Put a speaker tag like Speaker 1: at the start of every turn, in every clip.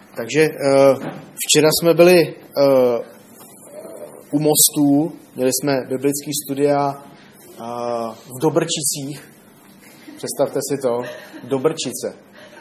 Speaker 1: Takže včera jsme byli u mostů, měli jsme biblický studia v Dobrčicích. Představte si to, Dobrčice.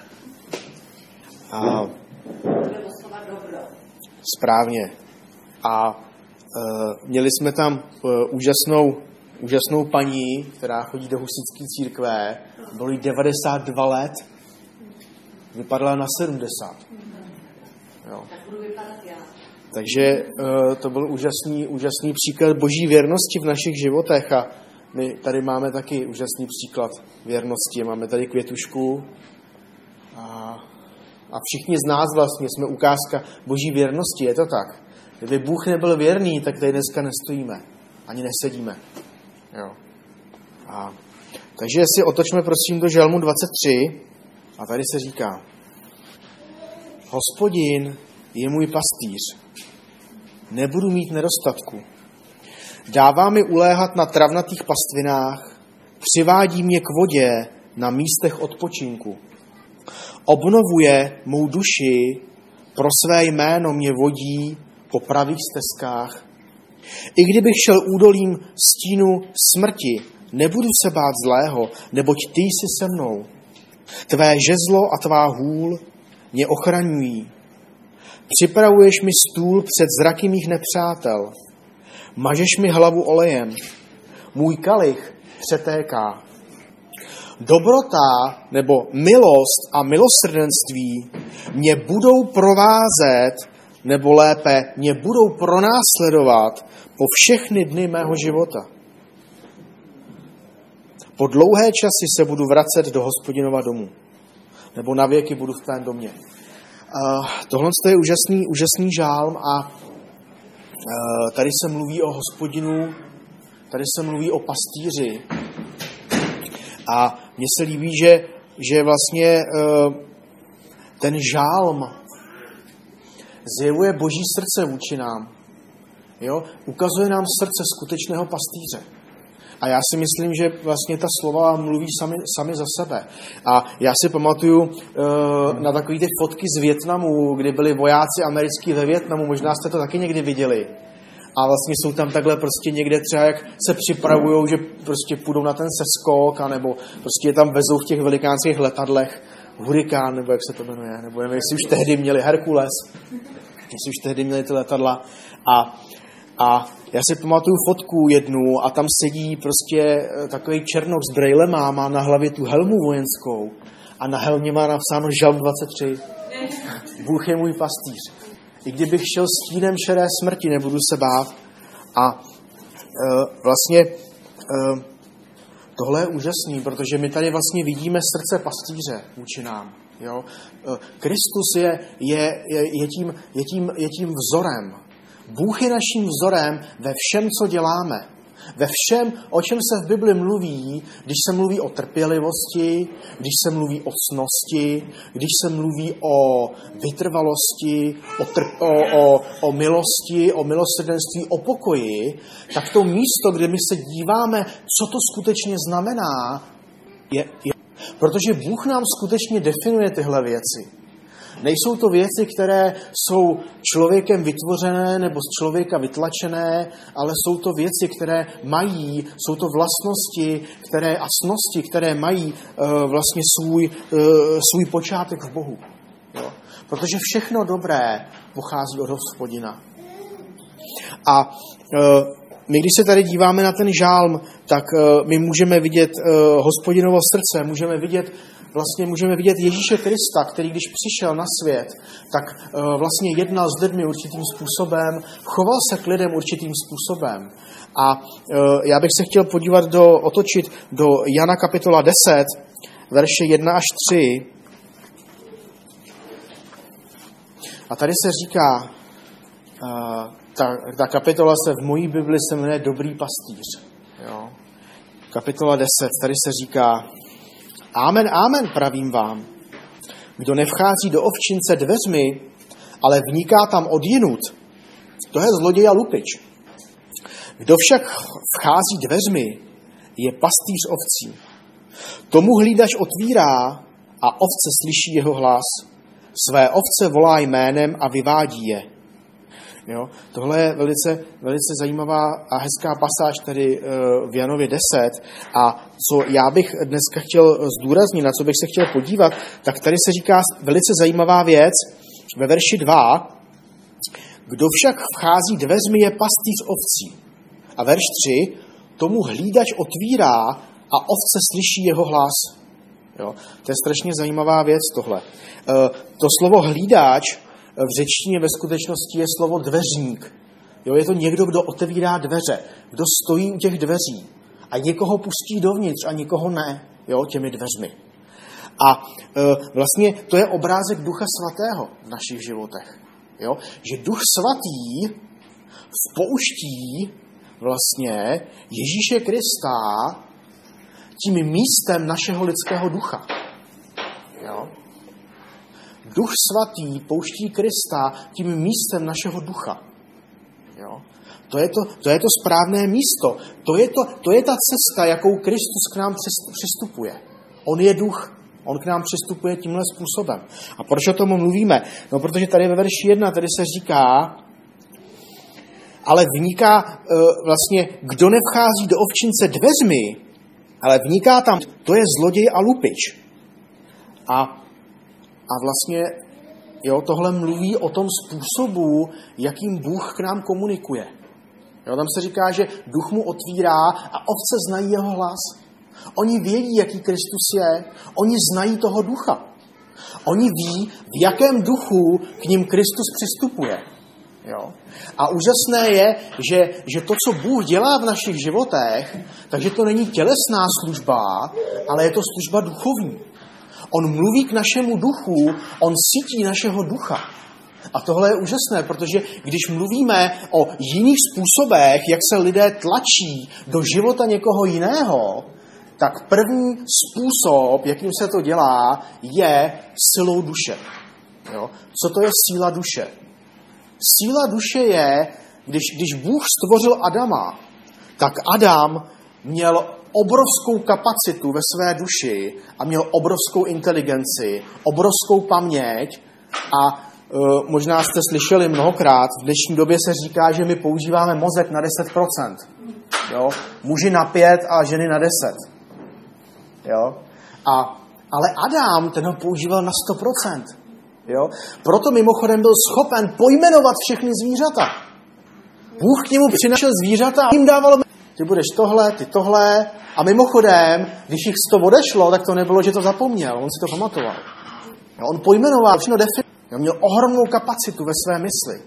Speaker 1: Správně. A měli jsme tam úžasnou paní, která chodí do husitské církve. Bylo jí 92 let. Vypadala na 70. Jo. Takže to byl úžasný příklad boží věrnosti v našich životech a my tady máme taky úžasný příklad věrnosti. Máme tady Květušku a všichni z nás vlastně jsme ukázka boží věrnosti, je to tak. Kdyby Bůh nebyl věrný, tak tady dneska nestojíme, ani nesedíme. Jo. Takže si otočme prosím do Žalmu 23 a tady se říká: Hospodin je můj pastýř, nebudu mít nedostatku. Dává mi uléhat na travnatých pastvinách, přivádí mě k vodě na místech odpočinku. Obnovuje mou duši, pro své jméno mě vodí po pravých stezkách. I kdybych šel údolím stínu smrti, nebudu se bát zlého, neboť ty jsi se mnou. Tvé žezlo a tvá hůl mě ochraňují. Připravuješ mi stůl před zraky mých nepřátel. Mažeš mi hlavu olejem. Můj kalich přetéká. Dobrota nebo milost a milosrdenství mě budou provázet, nebo lépe mě budou pronásledovat po všechny dny mého života. Po dlouhé časy se budu vracet do Hospodinova domu. Nebo na věky budu v tvém domě. Tohle je úžasný žálm a tady se mluví o Hospodinu, tady se mluví o pastýři. A mně se líbí, že vlastně ten žálm zjevuje boží srdce vůči nám. Jo? Ukazuje nám srdce skutečného pastýře. A já si myslím, že vlastně ta slova mluví sami za sebe. A já si pamatuju na takové ty fotky z Vietnamu, kdy byli vojáci americký ve Vietnamu, možná jste to taky někdy viděli. A vlastně jsou tam takhle prostě někde třeba, jak se připravujou, že prostě půjdou na ten seskok, anebo prostě je tam vezou v těch velikánských letadlech Hurikán, nebo jak se to jmenuje, nebo nevím, jestli už tehdy měli Herkules, jestli už tehdy měli ty letadla. A já si pamatuju fotku jednu a tam sedí prostě takový černoch s brejlema, má na hlavě tu helmu vojenskou a na helmě má napsáno Žalm 23. Bůh je můj pastýř. I kdybych šel stínem šedé smrti, nebudu se bát. A vlastně tohle je úžasný, protože my tady vlastně vidíme srdce pastýře vůči nám. Jo? Kristus je tím vzorem. Bůh je naším vzorem ve všem, co děláme. Ve všem, o čem se v Bibli mluví, když se mluví o trpělivosti, když se mluví o ctnosti, když se mluví o vytrvalosti, o milosti, o milosrdenství, o pokoji, tak to místo, kde my se díváme, co to skutečně znamená, je protože Bůh nám skutečně definuje tyhle věci. Nejsou to věci, které jsou člověkem vytvořené nebo z člověka vytlačené, ale jsou to věci, které jsou to vlastnosti a ctnosti, které mají vlastně svůj počátek v Bohu. Jo? Protože všechno dobré pochází od Hospodina. A my, když se tady díváme na ten žálm, tak my můžeme vidět Hospodinovo srdce, můžeme vidět Ježíše Krista, který když přišel na svět, tak vlastně jednal s lidmi určitým způsobem, choval se k lidem určitým způsobem. A já bych se chtěl otočit do Jana kapitola 10, verše 1 až 3. A tady se říká, ta kapitola se v mojí Bibli se jmenuje Dobrý pastýř. Jo? Kapitola 10, tady se říká: Amen, amen, pravím vám. Kdo nevchází do ovčince dveřmi, ale vniká tam odjinud, to je zloděj a lupič. Kdo však vchází dveřmi, je pastýř ovcí. Tomu hlídač otvírá a ovce slyší jeho hlas. Své ovce volá jménem a vyvádí je. Jo? Tohle je velice zajímavá a hezká pasáž tady v Janově 10. A co já bych dneska chtěl zdůraznit, na co bych se chtěl podívat, tak tady se říká velice zajímavá věc ve verši 2. Kdo však vchází dveřmi je pastýř ovcí. A verš 3. Tomu hlídač otvírá a ovce slyší jeho hlas. Jo? To je strašně zajímavá věc tohle. To slovo hlídač v řečtině ve skutečnosti je slovo dveřník. Jo? Je to někdo, kdo otevírá dveře, kdo stojí u těch dveří a někoho pustí dovnitř a někoho ne, jo? Těmi dveřmi. A vlastně to je obrázek Ducha Svatého v našich životech. Jo? Že Duch Svatý vpouští vlastně Ježíše Krista tím místem našeho lidského ducha. Jo? Duch Svatý pouští Krista tím místem našeho ducha. Jo? To je to správné místo. To je ta cesta, jakou Kristus k nám přistupuje. On je duch. On k nám přistupuje tímhle způsobem. A proč o tom mluvíme? No, protože tady ve verši 1 tady se říká, ale vniká vlastně, kdo nevchází do ovčince dveřmi, ale vniká tam, to je zloděj a lupič. A vlastně jo, tohle mluví o tom způsobu, jakým Bůh k nám komunikuje. Jo, tam se říká, že duch mu otvírá a ovce znají jeho hlas. Oni vědí, jaký Kristus je. Oni znají toho ducha. Oni ví, v jakém duchu k ním Kristus přistupuje. Jo? A úžasné je, že to, co Bůh dělá v našich životech, takže to není tělesná služba, ale je to služba duchovní. On mluví k našemu duchu, on cítí našeho ducha. A tohle je úžasné, protože když mluvíme o jiných způsobech, jak se lidé tlačí do života někoho jiného, tak první způsob, jakým se to dělá, je silou duše. Jo? Co to je síla duše? Síla duše je, když Bůh stvořil Adama, tak Adam měl obrovskou kapacitu ve své duši a měl obrovskou inteligenci, obrovskou paměť a možná jste slyšeli mnohokrát, v dnešní době se říká, že my používáme mozek na 10%. Jo? Muži na 5 a ženy na 10. Jo? Ale Adam ten ho používal na 100%. Jo? Proto mimochodem byl schopen pojmenovat všechny zvířata. Bůh k němu přinášel zvířata a jim dával, ty budeš tohle, ty tohle. A mimochodem, když jich 100 odešlo, tak to nebylo, že to zapomněl. On si to pamatoval. Jo? On pojmenoval, všechno definoval. On měl ohromnou kapacitu ve své mysli.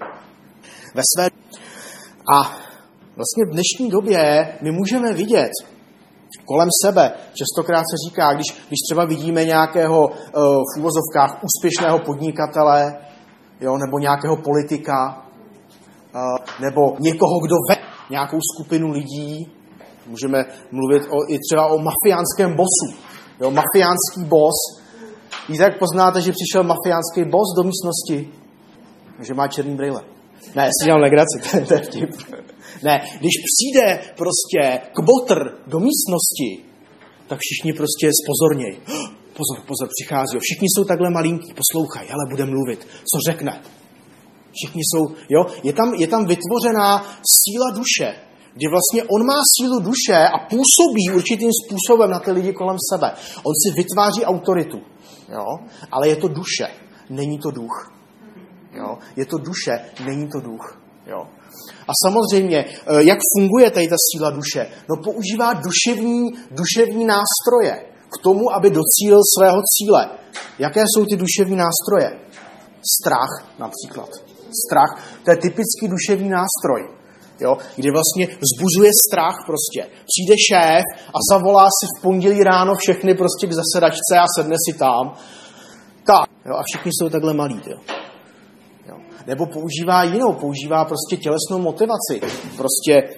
Speaker 1: A vlastně v dnešní době my můžeme vidět kolem sebe, častokrát se říká, když třeba vidíme nějakého v uvozovkách úspěšného podnikatele, jo, nebo nějakého politika, nebo někoho, kdo vede nějakou skupinu lidí, můžeme mluvit i třeba o mafiánském bosu. Jo, mafiánský boss. Víte, jak poznáte, že přišel mafiánský boss do místnosti? Že má černý brýle. Ne, si dělám legraci, to je vtip. Ne, když přijde prostě kmotr do místnosti, tak všichni prostě spozorněj. Pozor, přichází. Všichni jsou takhle malinký, poslouchaj, ale bude mluvit. Co řekne? Všichni jsou, jo, je tam vytvořená síla duše, kdy vlastně on má sílu duše a působí určitým způsobem na ty lidi kolem sebe. On si vytváří autoritu, jo, ale je to duše, není to duch. Jo, je to duše, není to duch, jo. A samozřejmě, jak funguje tady ta síla duše? No používá duševní nástroje k tomu, aby docílil svého cíle. Jaké jsou ty duševní nástroje? Strach například. Strach, to je typický duševní nástroj, jo? Kdy vlastně vzbuzuje strach prostě. Přijde šéf a zavolá si v pondělí ráno všechny prostě k zasedačce a sedne si tam. Tak, jo? A všichni jsou takhle malí, jo? Nebo používá prostě tělesnou motivaci. Prostě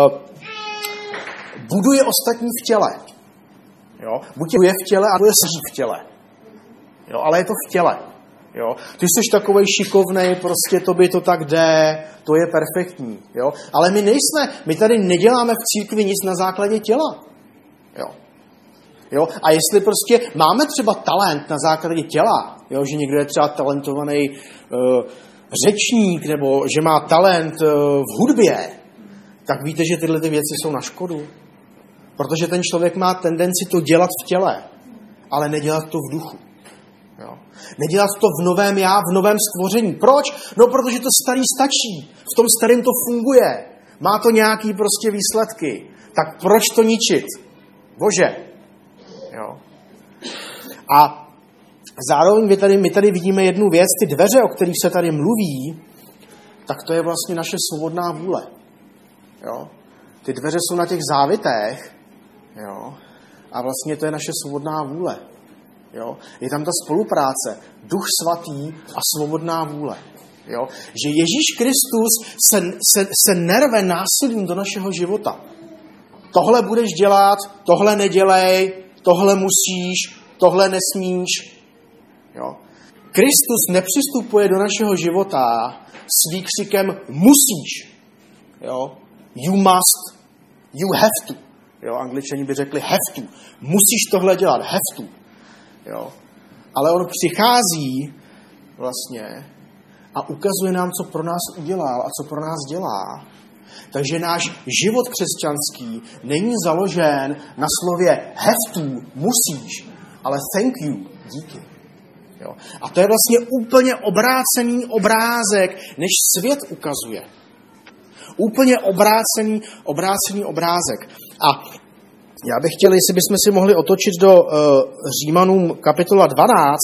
Speaker 1: buduje ostatní v těle. Jo? Buď je v těle, a to je v těle. Jo? Ale je to v těle. Jo? Ty jsi takovej šikovnej, prostě tobě to tak jde, to je perfektní. Jo? Ale my tady neděláme v církvi nic na základě těla. Jo? Jo? A jestli prostě máme třeba talent na základě těla, jo? Že někdo je třeba talentovaný řečník, nebo že má talent v hudbě, tak víte, že tyhle ty věci jsou na škodu. Protože ten člověk má tendenci to dělat v těle, ale nedělat to v duchu. Jo? Nedělat to v novém já, v novém stvoření. Proč? No, protože to starý stačí. V tom starém to funguje. Má to nějaký prostě výsledky. Tak proč to ničit? Bože. Jo? A zároveň my tady vidíme jednu věc, ty dveře, o kterých se tady mluví, tak to je vlastně naše svobodná vůle. Jo? Ty dveře jsou na těch závitech, jo? A vlastně to je naše svobodná vůle. Jo? Je tam ta spolupráce, Duch Svatý a svobodná vůle. Jo? Že Ježíš Kristus se nerve násilím do našeho života. Tohle budeš dělat, tohle nedělej, tohle musíš, tohle nesmíš. Jo? Kristus nepřistupuje do našeho života s výkřikem musíš. Jo? You must, you have to. Jo? Angličani by řekli have to. Musíš tohle dělat, have to. Jo? Ale on přichází vlastně a ukazuje nám, co pro nás udělal a co pro nás dělá. Takže náš život křesťanský není založen na slově have to, musíš, ale thank you, díky. Jo? A to je vlastně úplně obrácený obrázek, než svět ukazuje. Úplně obrácený obrázek. A já bych chtěl, jestli bychom si mohli otočit do Římanům kapitola 12.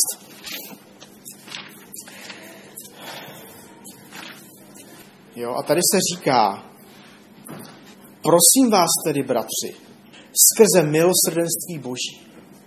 Speaker 1: Jo, a tady se říká, prosím vás tedy, bratři, skrze milosrdenství Boží.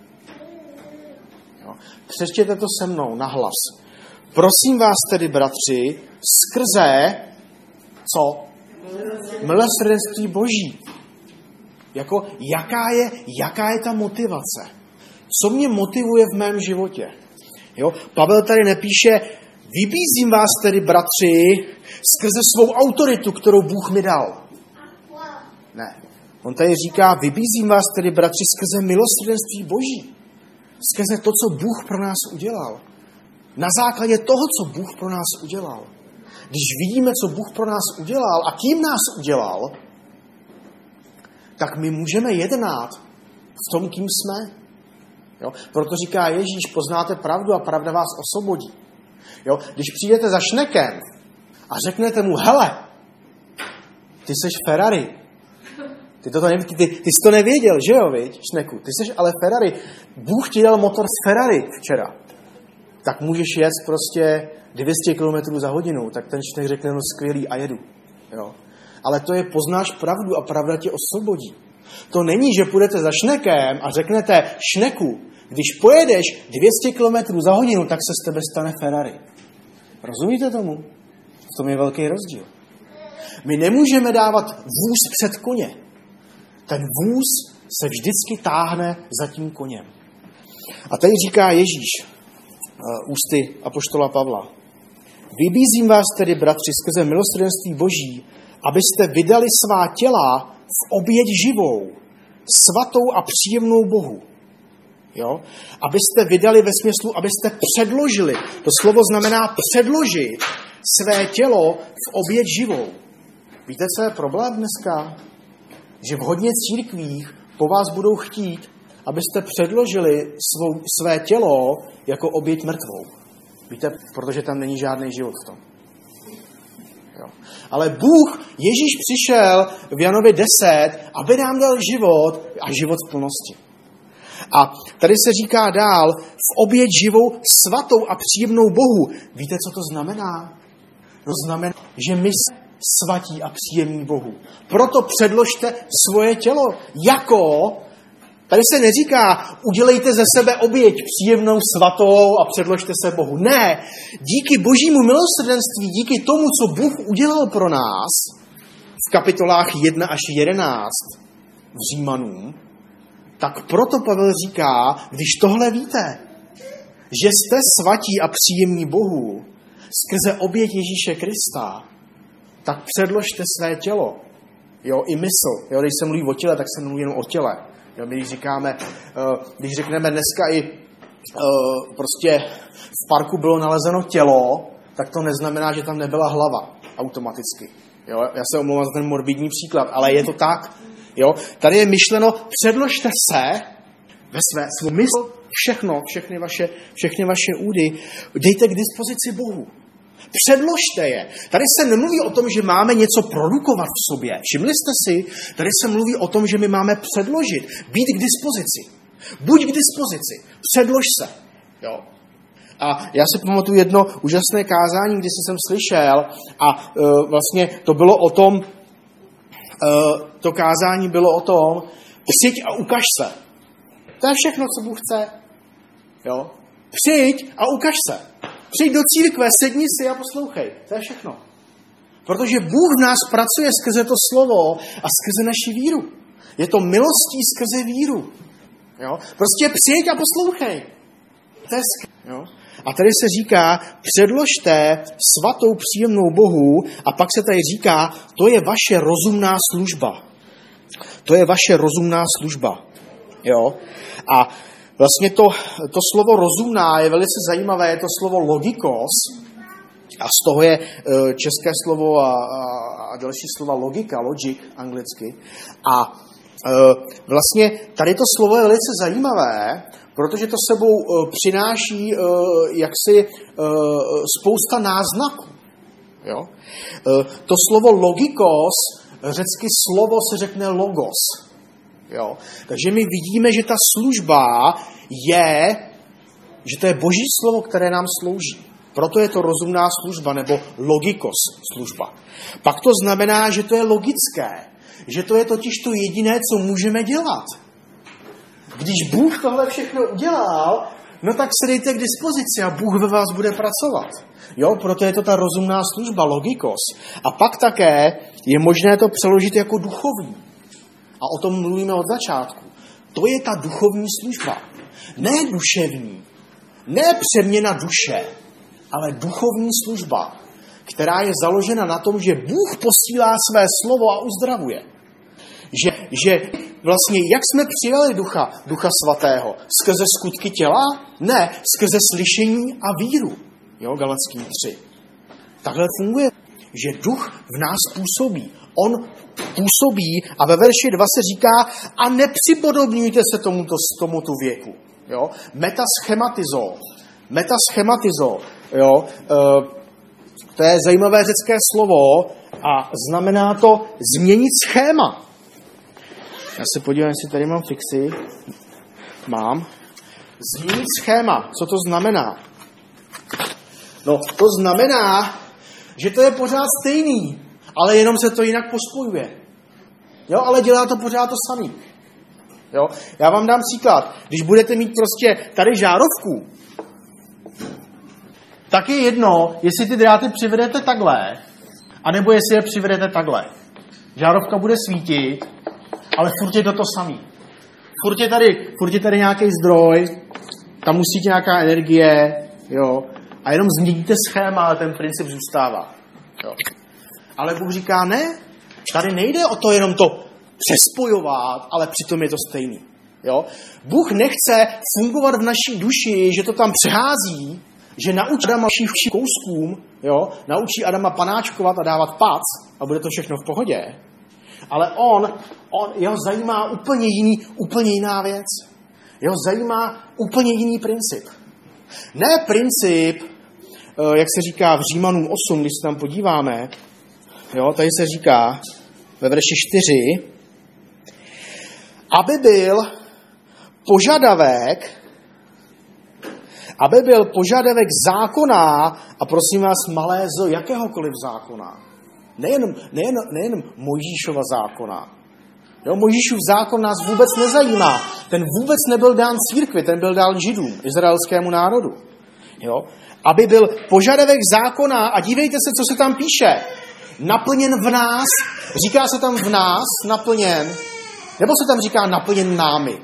Speaker 1: Jo, přečtěte to se mnou nahlas. Prosím vás tedy, bratři, skrze co? Milosrdenství Boží. Jako, jaká je ta motivace? Co mě motivuje v mém životě? Jo? Pavel tady nepíše, vybízím vás tedy, bratři, skrze svou autoritu, kterou Bůh mi dal. Ne. On tady říká, vybízím vás tedy, bratři, skrze milosrdenství Boží. Skrze to, co Bůh pro nás udělal. Na základě toho, co Bůh pro nás udělal. Když vidíme, co Bůh pro nás udělal a kým nás udělal, tak my můžeme jednat v tom, kým jsme. Jo? Proto říká Ježíš, poznáte pravdu a pravda vás osvobodí. Jo? Když přijdete za Šnekem a řeknete mu, hele, ty seš Ferrari. Ty jsi to nevěděl, že jo, viď, Šneku? Ty seš ale Ferrari. Bůh ti dal motor z Ferrari včera. Tak můžeš jet prostě 200 km za hodinu. Tak ten Šnek řekne, no skvělý a jedu. Jo? Ale to je poznáš pravdu a pravda tě osvobodí. To není, že půjdete za Šnekem a řeknete Šneku, když pojedeš 200 km za hodinu, tak se z tebe stane Ferrari. Rozumíte tomu? V tom je velký rozdíl. My nemůžeme dávat vůz před koně. Ten vůz se vždycky táhne za tím koněm. A tady říká Ježíš ústy apoštola Pavla. Vybízím vás tedy, bratři, skrze milosrdenství Boží, abyste vydali svá těla v oběť živou, svatou a příjemnou Bohu. Jo? Abyste vydali ve smyslu, abyste předložili. To slovo znamená předložit své tělo v oběť živou. Víte, co je problém dneska? Že v hodně církvích po vás budou chtít, abyste předložili své tělo jako oběť mrtvou. Víte, protože tam není žádný život v tom. Jo. Ale Bůh, Ježíš přišel v Janově 10, aby nám dal život a život v plnosti. A tady se říká dál, v oběť živou, svatou a příjemnou Bohu. Víte, co to znamená? To znamená, že my jsme svatí a příjemní Bohu. Proto předložte svoje tělo jako... Tady se neříká, udělejte ze sebe oběť příjemnou, svatou a předložte se Bohu. Ne, díky Božímu milosrdenství, díky tomu, co Bůh udělal pro nás v kapitolách 1 až 11 v Římanům, tak proto Pavel říká, když tohle víte, že jste svatí a příjemní Bohu skrze oběť Ježíše Krista, tak předložte své tělo. Jo, i mysl. Jo, když se mluví o těle, tak se mluví jenom o těle. Jo, my když řekneme dneska i prostě v parku bylo nalezeno tělo, tak to neznamená, že tam nebyla hlava automaticky. Jo, já se omlouvám za ten morbidní příklad, ale je to tak. Jo, tady je myšleno, předložte se ve svou mysl všechny vaše údy, dejte k dispozici Bohu. Předložte je. Tady se nemluví o tom, že máme něco produkovat v sobě. Všimli jste si, tady se mluví o tom, že my máme předložit, být k dispozici. Buď k dispozici, předlož se. Jo. A já si pamatuju jedno úžasné kázání, kdy jsem slyšel a vlastně to bylo o tom, to kázání bylo o tom, přijď a ukaž se. To je všechno, co Bůh chce. Jo. Přijď a ukaž se. Přijď do církve, sedni si a poslouchej. To je všechno. Protože Bůh v nás pracuje skrze to slovo a skrze naši víru. Je to milostí skrze víru. Jo? Prostě přijď a poslouchej. To je jo? A tady se říká, předložte svatou příjemnou Bohu a pak se tady říká, to je vaše rozumná služba. To je vaše rozumná služba. Jo? A vlastně to slovo rozumná je velice zajímavé, je to slovo logikos a z toho je české slovo a další slova logika, logic anglicky. A vlastně tady to slovo je velice zajímavé, protože to sebou přináší jaksi spousta náznaků. Jo? To slovo logikos, řecky slovo se řekne logos. Jo? Takže my vidíme, že ta služba je, že to je Boží slovo, které nám slouží. Proto je to rozumná služba, nebo logikos služba. Pak to znamená, že to je logické. Že to je totiž to jediné, co můžeme dělat. Když Bůh tohle všechno udělal, no tak se dejte k dispozici a Bůh ve vás bude pracovat. Jo, proto je to ta rozumná služba, logikos. A pak také je možné to přeložit jako duchovní. A o tom mluvíme od začátku. To je ta duchovní služba. Ne duševní, ne přeměna duše, ale duchovní služba, která je založena na tom, že Bůh posílá své slovo a uzdravuje. Že vlastně, jak jsme přijali Ducha Svatého? Skrze skutky těla? Ne, skrze slyšení a víru. Jo, Galackým 3. Takhle funguje, že Duch v nás působí. On působí a ve verši 2 se říká a nepřipodobňujte se tomuto věku. Jo? Metaschematizo. Jo? To je zajímavé řecké slovo a znamená to změnit schéma. Já se podívám, jestli tady mám fixy. Mám. Změnit schéma. Co to znamená? No, to znamená, že to je pořád stejný, ale jenom se to jinak pospojuje. Jo, ale dělá to pořád to samý. Jo, já vám dám příklad. Když budete mít prostě tady žárovku, tak je jedno, jestli ty dráty přivedete takhle, anebo jestli je přivedete takhle. Žárovka bude svítit, ale furt je to samý. Furt je tady nějaký zdroj, tam musí být nějaká energie, jo, a jenom změníte schéma, ale ten princip zůstává. Jo. Ale Bůh říká, ne, tady nejde o to jenom to přespojovat, ale přitom je to stejný. Jo. Bůh nechce fungovat v naší duši, že to tam přehází, že naučí Adama vším kouskům, jo, naučí Adama panáčkovat a dávat pac a bude to všechno v pohodě. Ale jeho zajímá úplně jiná věc. Jeho zajímá úplně jiný princip. Ne princip, jak se říká v Římanům 8, když se tam podíváme, jo, tady se říká ve verši 4, aby byl požadavek zákona, a prosím vás, malé z jakéhokoliv zákona. Nejenom Mojžíšova zákona. Jo, Mojžíšův zákon nás vůbec nezajímá. Ten vůbec nebyl dán církvi, ten byl dán Židům, izraelskému národu. Jo? Aby byl požadavek zákona, a dívejte se, co se tam píše. Naplněn v nás, říká se tam v nás, naplněn, nebo se tam říká naplněn námi.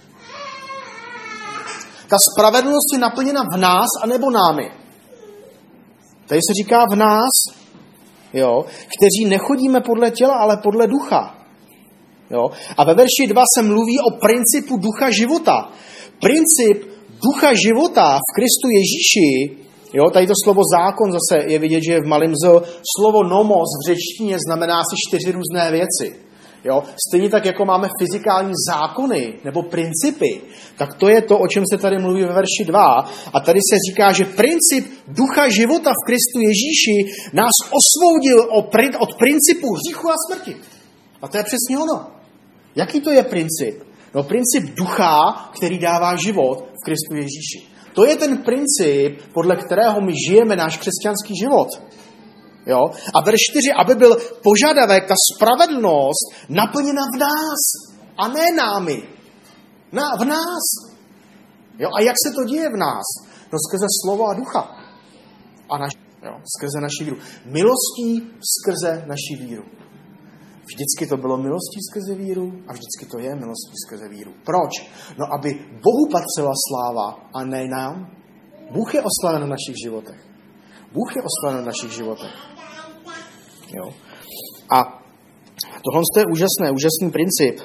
Speaker 1: Ta spravedlnost je naplněna v nás, anebo námi. Tady se říká v nás, jo, kteří nechodíme podle těla, ale podle ducha. Jo? A ve verši 2 se mluví o principu ducha života. Princip ducha života v Kristu Ježíši, jo, tady to slovo zákon zase je vidět, že je v malém z. Slovo nomos v řečtině znamená asi 4 různé věci. Jo? Stejně tak, jako máme fyzikální zákony nebo principy, tak to je to, o čem se tady mluví ve verši 2. A tady se říká, že princip ducha života v Kristu Ježíši nás osvobodil od principu hříchu a smrti. A to je přesně ono. Jaký to je princip? No princip ducha, který dává život v Kristu Ježíši. To je ten princip, podle kterého my žijeme náš křesťanský život. Jo? A verš 4, aby byl požadavek, ta spravedlnost naplněna v nás a ne námi. V nás. Jo? A jak se to děje v nás? No skrze slovo a ducha. Skrze naši víru. Milostí skrze naši víru. Vždycky to bylo milostí skrze víru a vždycky to je milostí skrze víru. Proč? No, aby Bohu patřila sláva a ne nám. Bůh je oslaven v našich životech. Bůh je oslaven v našich životech. Jo. A tohle je úžasný princip.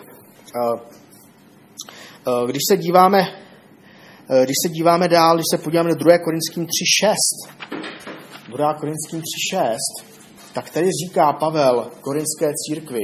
Speaker 1: Když se díváme dál, když se podíváme do 2. Korinským 3.6, 2. Korinským 3.6, tak tady říká Pavel korinské církvi.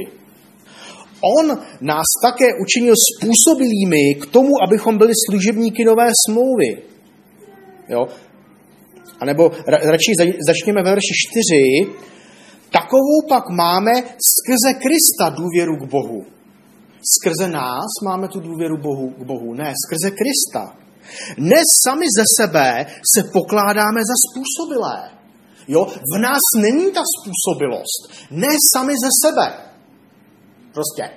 Speaker 1: On nás také učinil způsobilými k tomu, abychom byli služebníky nové smlouvy. Jo? A nebo radši začněme ve verši 4. Takovou pak máme skrze Krista důvěru k Bohu. Skrze nás máme tu důvěru k Bohu. Ne, skrze Krista. Ne sami ze sebe se pokládáme za způsobilé. Jo? V nás není ta způsobilost. Ne sami ze sebe. Prostě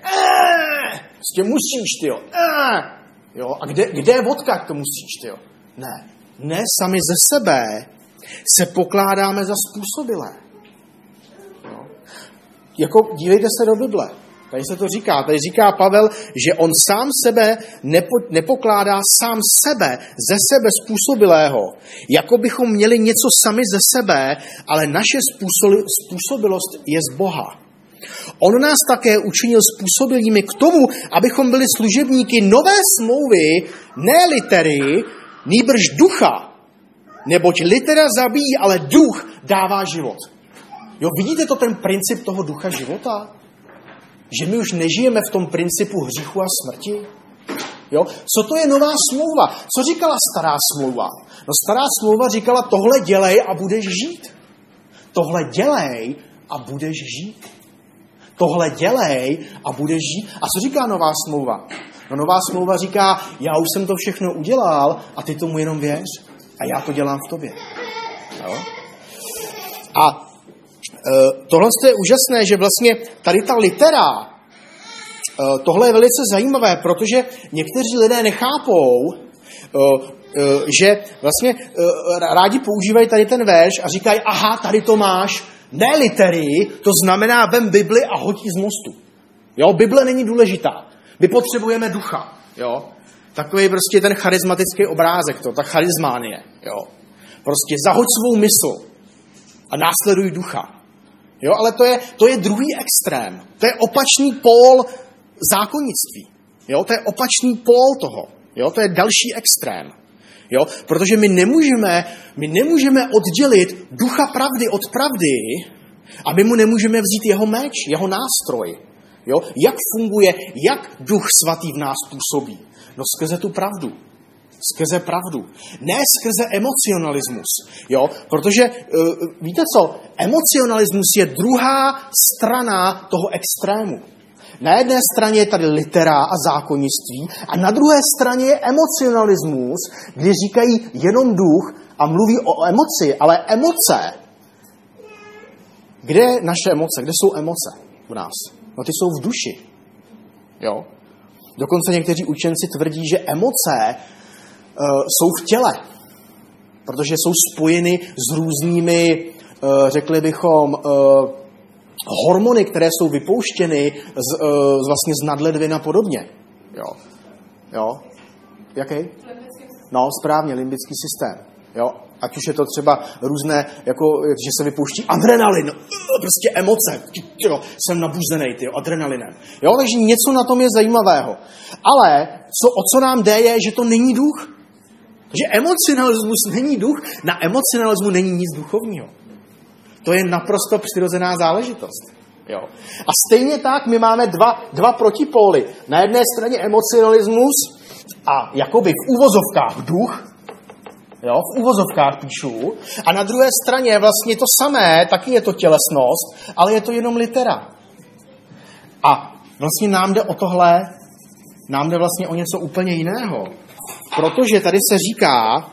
Speaker 1: musíš, tyjo. Jo? A kde je vodka, to musíš, tyjo? Ne sami ze sebe se pokládáme za způsobilé. Jo? Jako dívejte se do Bible. Tady se to říká. Tady říká Pavel, že on sám sebe nepokládá sám sebe ze sebe způsobilého. Jako bychom měli něco sami ze sebe, ale naše způsobilost je z Boha. On nás také učinil způsobilými k tomu, abychom byli služebníky nové smlouvy, ne litery, nýbrž ducha. Neboť litera zabíjí, ale duch dává život. Jo, vidíte to ten princip toho ducha života? Že my už nežijeme v tom principu hříchu a smrti? Jo? Co to je nová smlouva? Co říkala stará smlouva? No stará smlouva říkala, tohle dělej a budeš žít. Tohle dělej a budeš žít. Tohle dělej a budeš žít. A co říká nová smlouva? No nová smlouva říká, já už jsem to všechno udělal a ty tomu jenom věř. A já to dělám v tobě. Jo? A tohle je úžasné, že vlastně tady ta litera, tohle je velice zajímavé, protože někteří lidé nechápou, že vlastně rádi používají tady ten verš a říkají, aha, tady to máš, ne litery, to znamená vem Bibli a hoď ji z mostu. Jo, Bible není důležitá. My potřebujeme ducha. Jo? Takový prostě ten charismatický obrázek, ta charismánie. Jo? Prostě zahoď svou mysl a následuj ducha. Jo, ale to je druhý extrém. To je opačný pól zákonnictví. Jo, to je opačný pól toho. Jo, to je další extrém. Jo, protože my nemůžeme oddělit ducha pravdy od pravdy a my mu nemůžeme vzít jeho meč, jeho nástroj. Jo, jak funguje, jak duch svatý v nás působí? No skrze tu pravdu. Skrze pravdu. Ne skrze emocionalismus. Jo? Protože, víte co, emocionalismus je druhá strana toho extrému. Na jedné straně je tady litera a zákonnictví a na druhé straně je emocionalismus, kdy říkají jenom duch a mluví o emoci, ale emoce. Kde je naše emoce? Kde jsou emoce v nás? No ty jsou v duši. Jo? Dokonce někteří učenci tvrdí, že emoce jsou v těle, protože jsou spojeny s různými, řekli bychom, hormony, které jsou vypouštěny vlastně z nadledvin a podobně. Jo? Jaký? No, správně, limbický systém. Jo? Ať už je to třeba různé, jako, že se vypouští adrenalin, prostě emoce, tyjo, jsem nabuzený, adrenalinem. Jo, takže něco na tom je zajímavého. Ale o co nám jde, je, že to není duch. Že emocionalismus není duch, na emocionalismu není nic duchovního. To je naprosto přirozená záležitost. Jo. A stejně tak my máme dva protipóly. Na jedné straně emocionalismus a jakoby v uvozovkách duch, jo, v uvozovkách píšu, a na druhé straně je vlastně to samé, taky je to tělesnost, ale je to jenom litera. A vlastně nám jde o tohle, nám jde vlastně o něco úplně jiného. Protože tady se říká,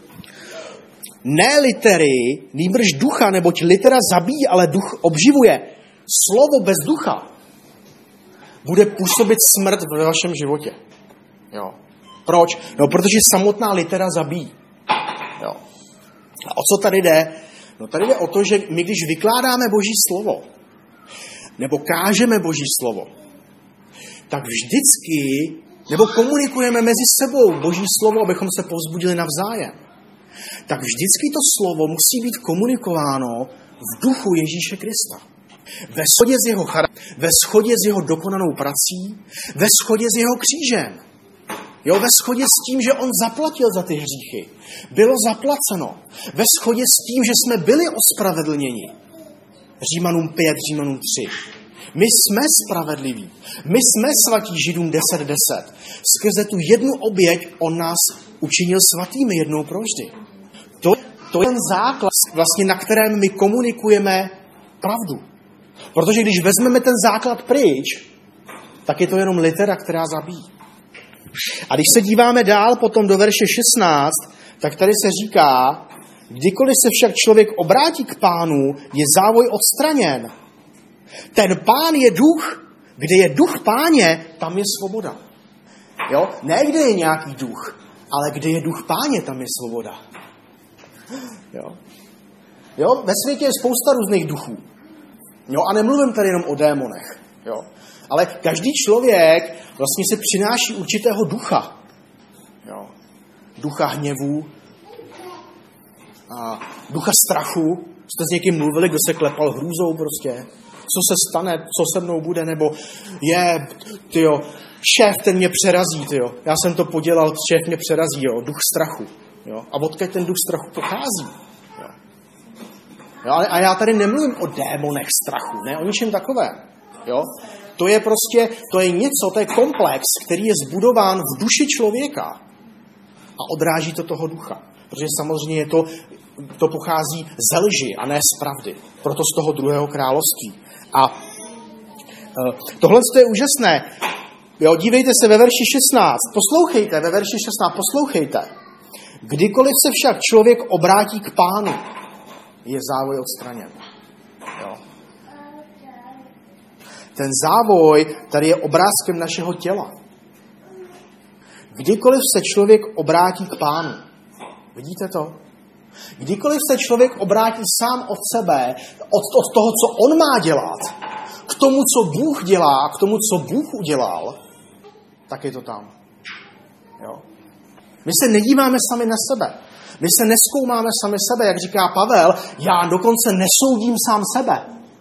Speaker 1: ne litery, nýbrž ducha, neboť litera zabíjí, ale duch obživuje. Slovo bez ducha bude působit smrt ve vašem životě. Jo. Proč? No, protože samotná litera zabíjí. Jo. A o co tady jde? No, tady jde o to, že my, když vykládáme Boží slovo, nebo kážeme Boží slovo, tak vždycky, nebo komunikujeme mezi sebou Boží slovo, abychom se povzbudili navzájem, tak vždycky to slovo musí být komunikováno v duchu Ježíše Krista. Ve shodě s jeho charakterem, ve shodě s jeho dokonanou prací, ve shodě s jeho křížem. Jo, ve shodě s tím, že on zaplatil za ty hříchy. Bylo zaplaceno. Ve shodě s tím, že jsme byli ospravedlněni. Římanům 5, Římanům 3. My jsme spravedliví. My jsme svatí, Židům 10:10. Skrze tu jednu oběť on nás učinil svatými jednou provždy. To je ten základ, vlastně, na kterém my komunikujeme pravdu. Protože když vezmeme ten základ pryč, tak je to jenom litera, která zabíjí. A když se díváme dál potom do verše 16, tak tady se říká, kdykoliv se však člověk obrátí k Pánu, je závoj odstraněn. Ten Pán je duch. Kde je duch Páně, tam je svoboda. Jo? Ne, kde je nějaký duch, ale kde je duch Páně, tam je svoboda. Jo? Ve světě je spousta různých duchů. Jo? A nemluvím tady jenom o démonech. Jo? Ale každý člověk vlastně se přináší určitého ducha. Jo? Ducha hněvu, a ducha strachu. Jste s někým mluvili, kdo se klepal hrůzou prostě. Co se stane, co se mnou bude, nebo šéf ten mě přerazí, já jsem to podělal, šéf mě přerazí, duch strachu. Jo? A odkud ten duch strachu pochází? Jo? A já tady nemluvím o démonech strachu, ne o ničem takovém. Jo? To je něco, to je komplex, který je zbudován v duši člověka a odráží to toho ducha. Protože samozřejmě to pochází ze lži a ne z pravdy. Proto z toho druhého království. A tohle je úžasné. Jo, dívejte se ve verši 16. Poslouchejte, ve verši 16, poslouchejte. Kdykoliv se však člověk obrátí k Pánu, je závoj odstraněn. Jo. Ten závoj tady je obrázkem našeho těla. Kdykoliv se člověk obrátí k Pánu. Vidíte to? Kdykoliv se člověk obrátí sám od sebe, od toho, co on má dělat, k tomu, co Bůh dělá, k tomu, co Bůh udělal, tak je to tam. Jo? My se nedíváme sami na sebe. My se nezkoumáme sami sebe, jak říká Pavel, já dokonce nesoudím sám sebe.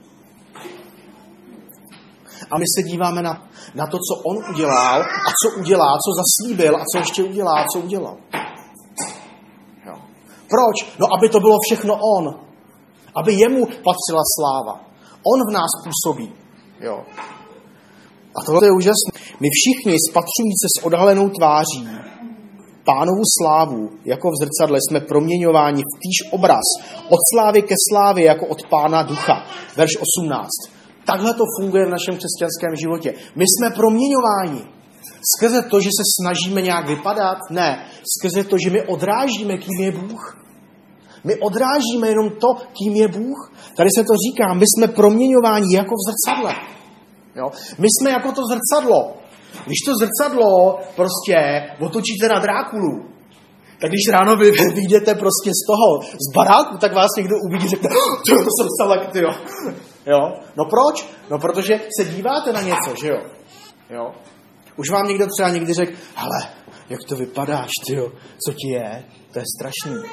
Speaker 1: A my se díváme na to, co on udělal a co udělá, co zaslíbil a co ještě udělá, co udělal. Jo. Proč? No, aby to bylo všechno on. Aby jemu patřila sláva. On v nás působí. Jo. A tohle je úžasné. My všichni spatřující s odhalenou tváří Pánovu slávu, jako v zrcadle, jsme proměňováni v týž obraz, od slávy ke slávě, jako od Pána ducha. Verš 18. Takhle to funguje v našem křesťanském životě. My jsme proměňováni. Skrze to, že se snažíme nějak vypadat? Ne. Skrze to, že my odrážíme, kým je Bůh. My odrážíme jenom to, kým je Bůh. Tady se to říká, my jsme proměňováni jako v zrcadle. Jo? My jsme jako to zrcadlo. Když to zrcadlo prostě otočíte na Drákulu, tak když ráno vy vyjdete prostě z baráku, tak vás někdo uvidí, řekne, to zrcadlo, tyjo. Jo? No proč? No protože se díváte na něco, že jo? Jo? Už vám někdo třeba někdy řekl, hele, jak to vypadáš, tyjo, co ti je? To je strašný.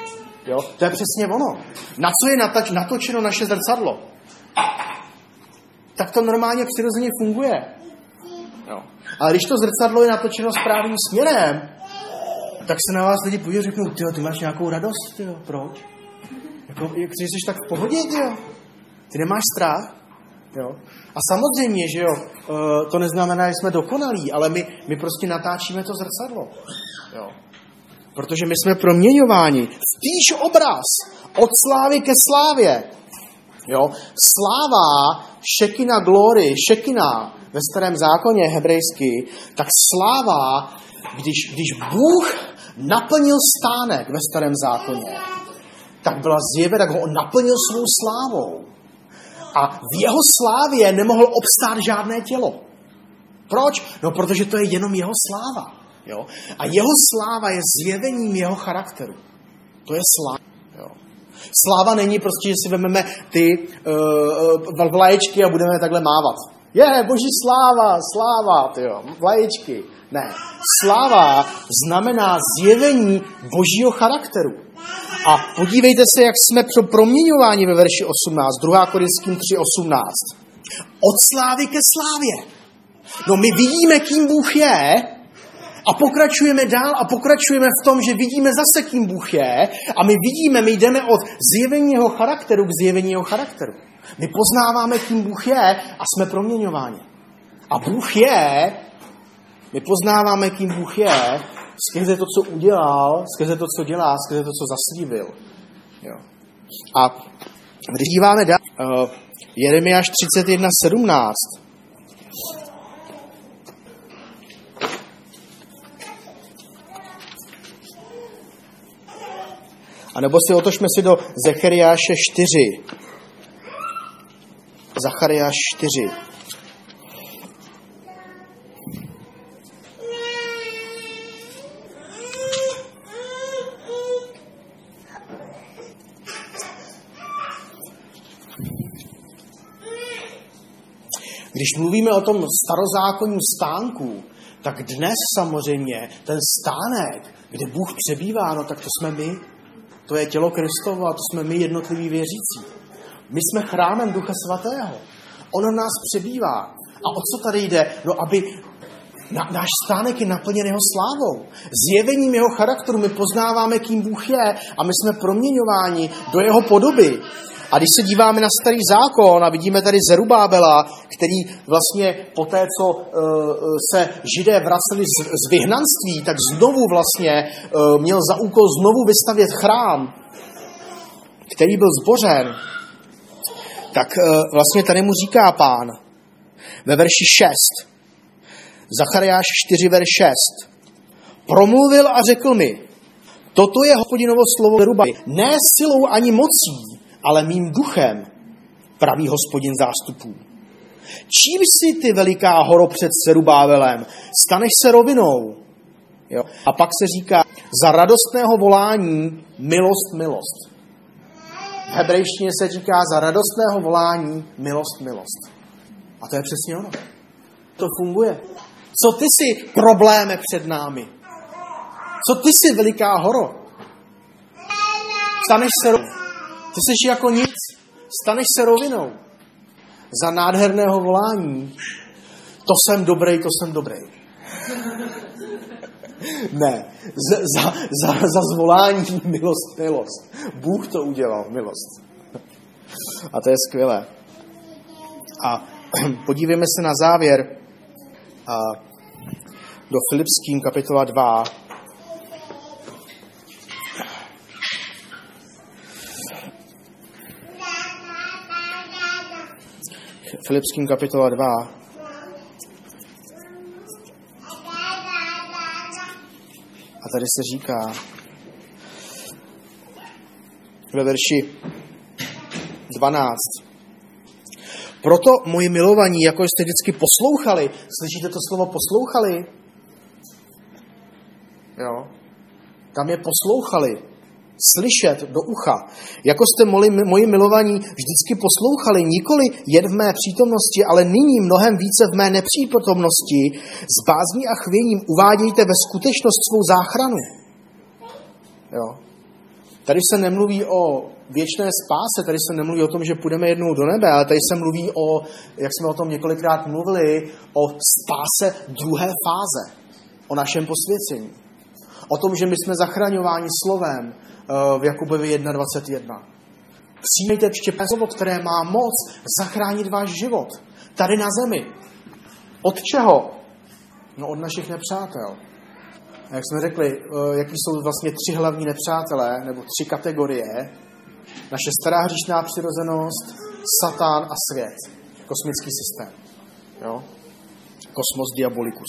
Speaker 1: Jo? To je přesně ono. Na co je natočeno naše zrcadlo? Tak to normálně přirozeně funguje. Jo. Ale když to zrcadlo je natočeno správným směrem, tak se na vás lidi podívají a řeknou, ty máš nějakou radost, tyjo, proč? Jako, jsi tak v pohodě, tyjo? Ty nemáš strach? Jo? A samozřejmě, že jo, to neznamená, že jsme dokonalí, ale my prostě natáčíme to zrcadlo. Jo? Protože my jsme proměňováni v týž obraz od slávy ke slávě. Jo? Sláva, šekina glory, šekina ve starém zákoně hebrejsky, tak sláva, když Bůh naplnil stánek ve starém zákoně, tak byla zjevena, tak ho naplnil svou slávou. A v jeho slávě nemohlo obstát žádné tělo. Proč? No, protože to je jenom jeho sláva. Jo? A jeho sláva je zjevením jeho charakteru. To je sláva. Jo? Sláva není prostě, že si vezmeme ty vlaječky a budeme takhle mávat. Boží sláva, tyjo, vlaječky. Ne. Sláva znamená zjevení božího charakteru. A podívejte se, jak jsme proměňováni ve verši 18, 2. Korinským 3:18. Od slávy ke slávě. No my vidíme, kým Bůh je a pokračujeme dál a pokračujeme v tom, že vidíme zase, kým Bůh je a my jdeme od zjevení jeho charakteru k zjevení jeho charakteru. My poznáváme, kým Bůh je a jsme proměňováni. A Bůh je, my poznáváme, kým Bůh je, skrze to, co udělal, skrze to, co dělá, skrze to, co zaslíbil. Jo. A když díváme dál, Jeremiáš 31:17. A nebo si otočme si do Zachariáše 4. Zachariáš 4. Když mluvíme o tom starozákonním stánku, tak dnes samozřejmě ten stánek, kde Bůh přebývá, no tak to jsme my. To je tělo Kristovo a to jsme my jednotliví věřící. My jsme chrámem Ducha Svatého. On v nás přebývá. A o co tady jde? No, aby náš stánek je naplněn jeho slávou. Zjevením jeho charakteru my poznáváme, kým Bůh je a my jsme proměňováni do jeho podoby. A když se díváme na starý zákon a vidíme tady Zerubábela, který vlastně po té, co se Židé vraceli z vyhnanství, tak znovu vlastně měl za úkol znovu vystavět chrám, který byl zbořen, tak vlastně tady mu říká Pán ve verši 6, Zachariáš 4, verš 6, promluvil a řekl mi, toto je Hospodinovo slovo Zerubábel, ne silou ani mocí, ale mým duchem, pravý Hospodin zástupů. Čím jsi ty, veliká horo, před Zerubábelem? Staneš se rovinou. Jo? A pak se říká, za radostného volání milost. V hebrejštině se říká, za radostného volání milost. A to je přesně ono. To funguje. Co ty jsi, problémy před námi? Co ty jsi, veliká horo? Staneš se rovinou. Ty jsi jako nic, staneš se rovinou. Za nádherného volání, to jsem dobrý. Ne, za zvolání milost. Bůh to udělal, milost. A to je skvělé. A podívejme se na závěr do Filipským kapitola 2. Filipským kapitola 2. A tady se říká ve verši 12. Proto, moji milovaní, jako jste vždycky poslouchali, slyšíte to slovo poslouchali? Jo. Tam je poslouchali. Slyšet do ucha. Jako jste moji milovaní vždycky poslouchali, nikoli jen v mé přítomnosti, ale nyní mnohem více v mé nepřítomnosti, s bázní a chvěním uvádějte ve skutečnost svou záchranu. Jo. Tady se nemluví o věčné spáse, tady se nemluví o tom, že půjdeme jednou do nebe, ale tady se mluví o, jak jsme o tom několikrát mluvili, o spáse druhé fáze, o našem posvěcení. O tom, že my jsme zachraňováni slovem v Jakubovi 1.21. Přijmějte štěpné slovo, které má moc zachránit váš život. Tady na zemi. Od čeho? No od našich nepřátel. A jak jsme řekli, jaký jsou vlastně 3 hlavní nepřátelé, nebo 3 kategorie. Naše stará hříšná přirozenost, Satan a svět. Kosmický systém. Jo? Kosmos diabolicus.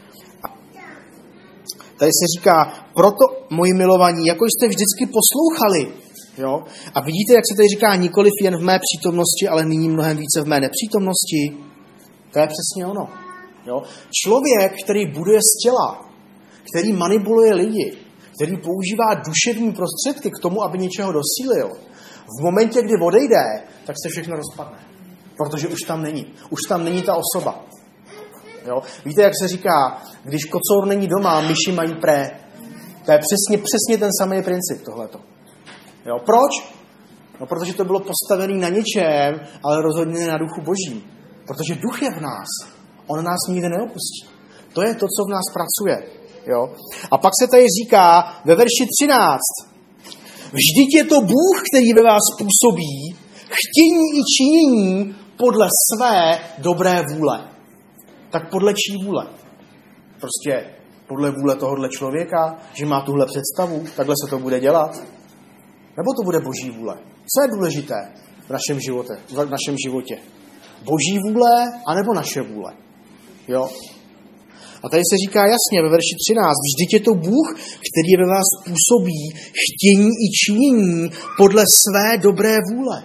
Speaker 1: Tady se říká, proto, moji milovaní, jako jste vždycky poslouchali. Jo? A vidíte, jak se tady říká, nikoliv jen v mé přítomnosti, ale nyní mnohem více v mé nepřítomnosti. To je přesně ono. Jo? Člověk, který buduje z těla, který manipuluje lidi, který používá duševní prostředky k tomu, aby něčeho dosílil, v momentě, kdy odejde, tak se všechno rozpadne. Protože už tam není. Už tam není ta osoba. Jo? Víte, jak se říká, když kocour není doma, myši mají pré. To je přesně ten samý princip tohleto. Jo? Proč? No, protože to bylo postavené na něčem, ale rozhodně na duchu božím. Protože duch je v nás. On nás nikdy neopustí. To je to, co v nás pracuje. Jo? A pak se tady říká ve verši 13. Vždyť je to Bůh, který ve vás působí chtění i činění podle své dobré vůle. Tak podle čí vůle? Prostě podle vůle tohohle člověka, že má tuhle představu, takhle se to bude dělat? Nebo to bude boží vůle? Co je důležité v našem životě? Boží vůle, anebo naše vůle? Jo? A tady se říká jasně ve verši 13, vždyť je to Bůh, který ve vás působí chtění i činění podle své dobré vůle.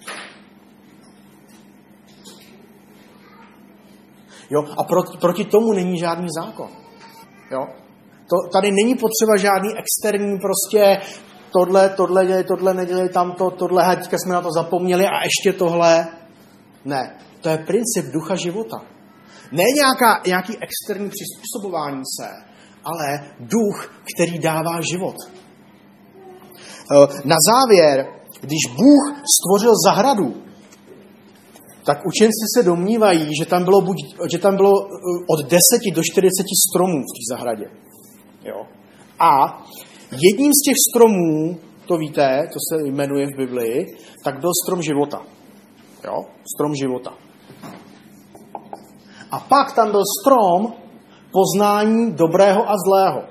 Speaker 1: Jo? A proti tomu není žádný zákon. Jo? Tady není potřeba žádný externí prostě tohle dělej, tohle nedělej, tamto, tohle, teďka jsme na to zapomněli a ještě tohle. Ne, to je princip ducha života. Ne nějaký externí přizpůsobování se, ale duch, který dává život. Na závěr, když Bůh stvořil zahradu, tak učenci se domnívají, že tam bylo od 10 do 40 stromů v té zahradě. Jo. A jedním z těch stromů, to víte, to se jmenuje v Biblii, tak byl strom života. Jo? Strom života. A pak tam byl strom poznání dobrého a zlého.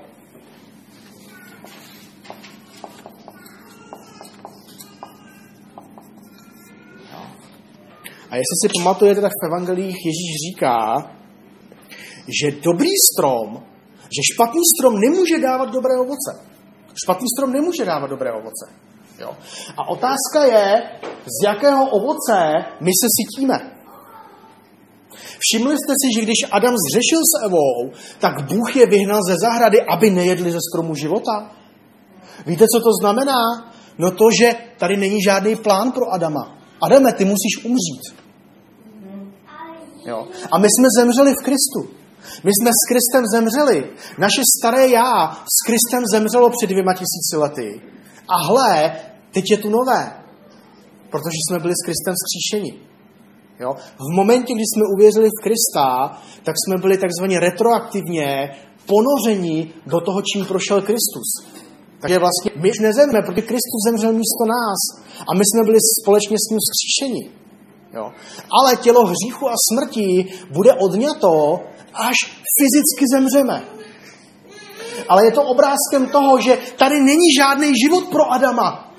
Speaker 1: A jestli si pamatujete, tak v evangelích Ježíš říká, že dobrý strom, že špatný strom nemůže dávat dobré ovoce. Špatný strom nemůže dávat dobré ovoce. Jo? A otázka je, z jakého ovoce my se sytíme. Všimli jste si, že když Adam zřešil s Evou, tak Bůh je vyhnal ze zahrady, aby nejedli ze stromu života? Víte, co to znamená? No to, že tady není žádný plán pro Adama. Adame, ty musíš umřít. Jo? A my jsme zemřeli v Kristu. My jsme s Kristem zemřeli. Naše staré já s Kristem zemřelo před 2000 lety. A hle, teď je tu nové. Protože jsme byli s Kristem vzkříšeni. Jo? V momentě, kdy jsme uvěřili v Krista, tak jsme byli takzvaně retroaktivně ponořeni do toho, čím prošel Kristus. Takže vlastně my už nezemřeme, protože Kristus zemřel místo nás. A my jsme byli společně s ním vzkříšeni. Jo? Ale tělo hříchu a smrti bude odňato, až fyzicky zemřeme. Ale je to obrázkem toho, že tady není žádný život pro Adama.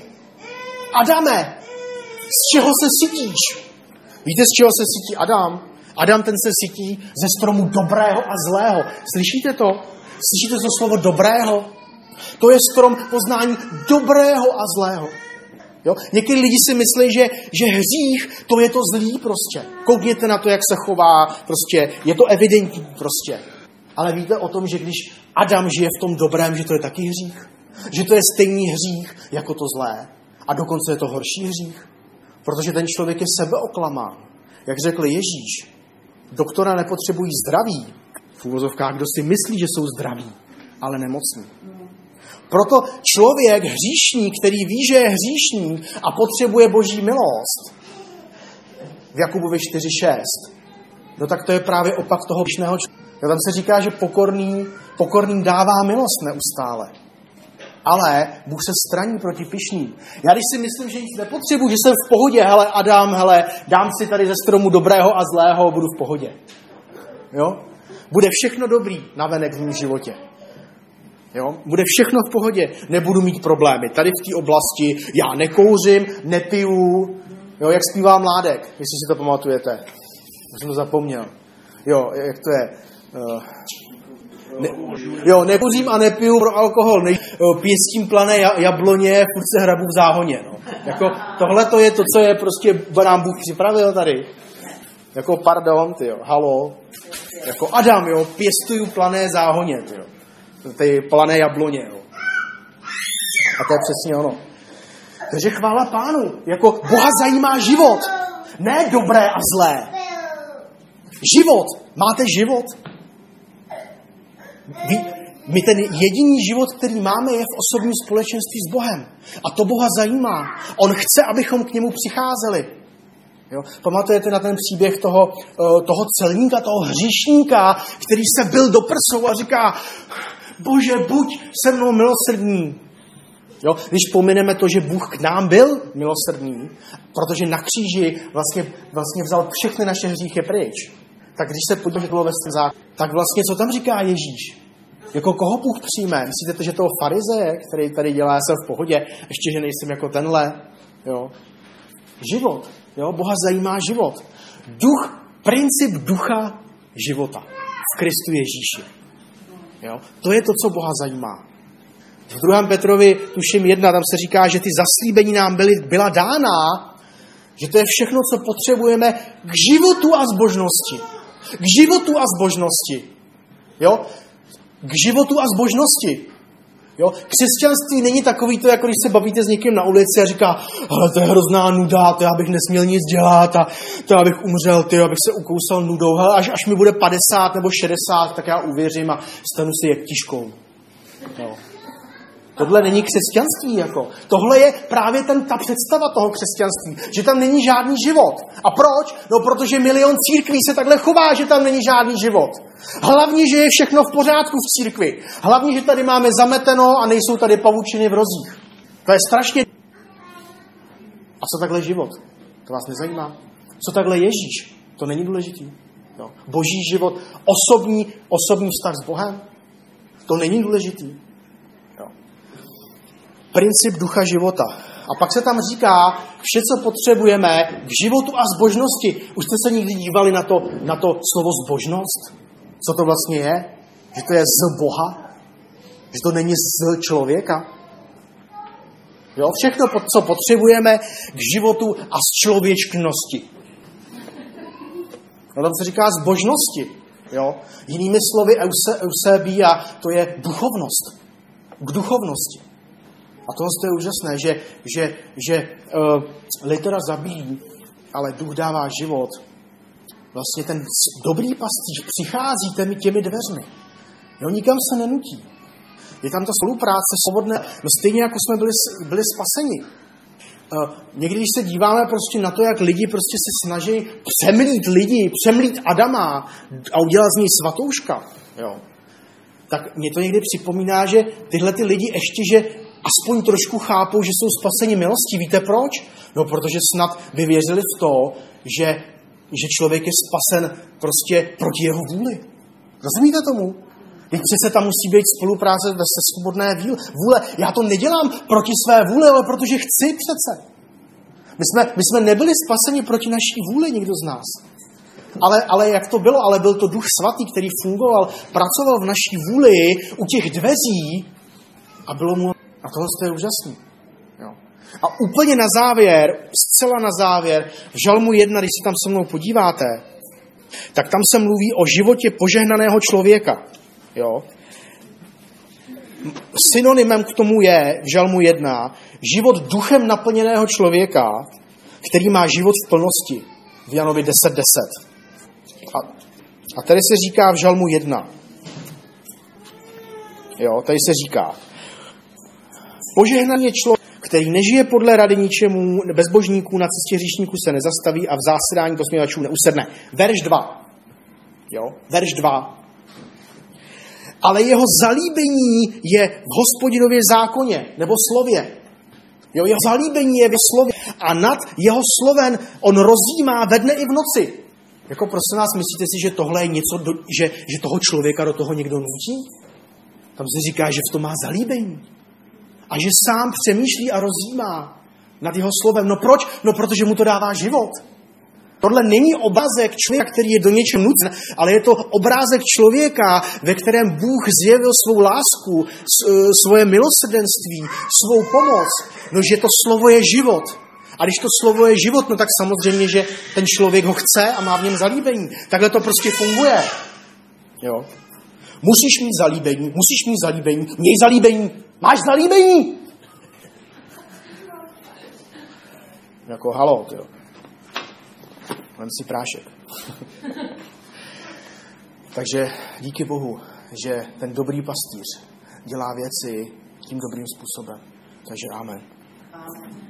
Speaker 1: Adame, z čeho se sytíš? Víte, z čeho se sytí Adam? Adam ten se sytí ze stromu dobrého a zlého. Slyšíte to? Slyšíte to slovo dobrého? To je strom poznání dobrého a zlého. Jo? Někteří lidi si myslí, že hřích, to je to zlý prostě. Koukněte na to, jak se chová, prostě je to evidentní prostě. Ale víte o tom, že když Adam žije v tom dobrém, že to je taky hřích? Že to je stejný hřích jako to zlé. A dokonce je to horší hřích. Protože ten člověk je sebeoklamán. Jak řekl Ježíš, doktora nepotřebují zdraví. V úvozovkách, kdo si myslí, že jsou zdraví, ale nemocní. Proto člověk hříšník, který ví, že je hříšník a potřebuje Boží milost, v Jakubovi 4:6, no tak to je právě opak toho hříšného člověka. Tam se říká, že pokorným dává milost neustále. Ale Bůh se straní proti pyšným. Já když si myslím, že nic nepotřebuji, že jsem v pohodě, hele Adam, hele, dám si tady ze stromu dobrého a zlého, budu v pohodě. Jo? Bude všechno dobrý navenek v mém životě. Jo? Bude všechno v pohodě, nebudu mít problémy. Tady v té oblasti já nekouřím, nepiju, jo, jak zpívá Mládek, jestli si to pamatujete. Já jsem to zapomněl. Jo, jak to je? Nekouřím a nepiju pro alkohol, pěstím plané jabloně, furt se hrabu v záhoně. No. Jako, tohle to je to, co je prostě nám Bůh připravil tady. Jako pardon, tyjo, halo. Jako Adam, jo, pěstuju plané záhoně, tyjo. Ty plané jabloně, jo. A to je přesně ono. Takže chvála Pánu, jako Boha zajímá život. Ne dobré a zlé. Život. Máte život? My ten jediný život, který máme, je v osobním společenství s Bohem. A to Boha zajímá. On chce, abychom k němu přicházeli. Jo? Pamatujete na ten příběh toho celníka, toho hříšníka, který se bil do prsou a říká, Bože, buď se mnou milosrdný. Jo? Když pomineme to, že Bůh k nám byl milosrdný, protože na kříži vlastně vzal všechny naše hříchy pryč. Tak když se podíváme, že bylo ve zákoně, tak vlastně co tam říká Ježíš? Jako koho Bůh přijme? Myslíte, že toho farizeje, který tady dělá, jsem v pohodě, ještě, že nejsem jako tenhle? Jo? Život. Jo? Boha zajímá život. Princip ducha života v Kristu Ježíši. Jo? To je to, co Boha zajímá. V 2. Petrovi, tuším 1, tam se říká, že ty zaslíbení nám byla dána, že to je všechno, co potřebujeme k životu a zbožnosti. K životu a zbožnosti. Jo? K životu a zbožnosti. Jo? Křesťanství není takový to, jako když se bavíte s někým na ulici a říká, ale to je hrozná nuda, to já bych nesměl nic dělat a to já bych umřel, abych se ukousal nudou. Hele, až mi bude 50 nebo 60, tak já uvěřím a stanu si jeptiškou. Jo. Tohle není křesťanství. Jako. Tohle je právě ta představa toho křesťanství, že tam není žádný život. A proč? No, protože milion církví se takhle chová, že tam není žádný život. Hlavně, že je všechno v pořádku v církvi. Hlavně, že tady máme zameteno a nejsou tady pavučiny v rozích. To je strašně... A co takhle život? To vás nezajímá? Co takhle Ježíš? To není důležitý. Jo. Boží život, osobní vztah s Bohem? To není důležitý. Princip ducha života. A pak se tam říká, vše, co potřebujeme k životu a zbožnosti. Už jste se někdy dívali na to slovo zbožnost? Co to vlastně je? Že to je z Boha? Že to není z člověka? Jo? Všechno, co potřebujeme k životu a z člověčnosti. No tam se říká zbožnosti. Jo? Jinými slovy eusebia, to je duchovnost. K duchovnosti. A tohle je úžasné, že litera zabíjí, ale duch dává život. Vlastně ten dobrý pastýř přichází těmi dveřmi. Jo, nikam se nenutí. Je tam ta spolupráce svobodné, no stejně jako jsme byli spaseni. Někdy, když se díváme prostě na to, jak lidi prostě se snaží přemlít Adama a udělat z něj svatouška, jo, tak mě to někdy připomíná, že tyhle ty lidi ještě, že aspoň trošku chápou, že jsou spaseni milostí. Víte proč? No, protože snad by věřili v to, že člověk je spasen prostě proti jeho vůli. Rozumíte tomu? Teď přece tam musí být spolupráce se svobodné vůle. Já to nedělám proti své vůli, ale protože chci přece. My jsme nebyli spaseni proti naší vůli, nikdo z nás. Ale jak to bylo? Ale byl to Duch Svatý, který fungoval, pracoval v naší vůli u těch dveří a bylo mu... A tohle je úžasný. Jo. A úplně na závěr, zcela na závěr, v Žalmu 1, když se tam se mnou podíváte, tak tam se mluví o životě požehnaného člověka. Jo. Synonymem k tomu je v Žalmu 1 život duchem naplněného člověka, který má život v plnosti. V Janovi 10:10. A tady se říká v Žalmu 1. Jo, tady se říká: Požehnaný je člověk, který nežije podle rady ničemu, bezbožníků, na cestě hříšníků se nezastaví a v zásedání posměvačů neusedne. Verš 2. Jo? Verš 2. Ale jeho zalíbení je v Hospodinově zákoně, nebo slově. Jo, jeho zalíbení je ve slově. A nad jeho slovem on rozjímá ve dne i v noci. Jako prosím vás, myslíte si, že tohle je něco, že toho člověka do toho někdo nutí? Tam se říká, že v tom má zalíbení. A že sám přemýšlí a rozjímá nad jeho slovem. No proč? No protože mu to dává život. Tohle není obrázek člověka, který je do něčeho nucen, ale je to obrázek člověka, ve kterém Bůh zjevil svou lásku, svoje milosrdenství, svou pomoc. No, že to slovo je život. A když to slovo je život, no tak samozřejmě, že ten člověk ho chce a má v něm zalíbení. Takhle to prostě funguje. Jo. Musíš mít zalíbení, měj zalíbení, máš zalíbení. Jako halo, jo. Vem si prášek. Takže díky Bohu, že ten dobrý pastýř dělá věci tím dobrým způsobem. Takže amen.